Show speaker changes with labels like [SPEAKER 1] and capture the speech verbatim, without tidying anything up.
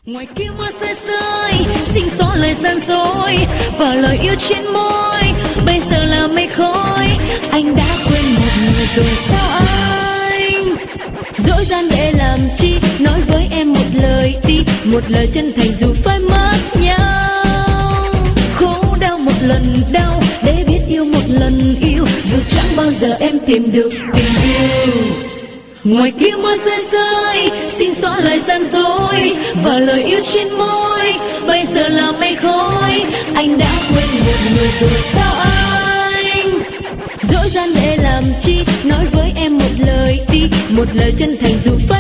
[SPEAKER 1] Ngoài kia mưa rơi rơi, xinh xỏ lời gian dối và lời yêu trên môi. Bây giờ là mây khói, anh đã quên một người rồi sao anh? Dối gian để làm chi? Nói với em một lời đi, một lời chân thành dù phải mất nhau. Khổ đau một lần đau, để biết yêu một lần yêu, dù chẳng bao giờ em tìm được tình yêu. Ngoài kia mưa rơi rơi, xinh xóa lời gian dối và lời yêu trên môi. Bây giờ là mây khói, anh đã quên một người rồi sao anh? Dối gian để làm chi? Nói với em một lời đi, một lời chân thành dù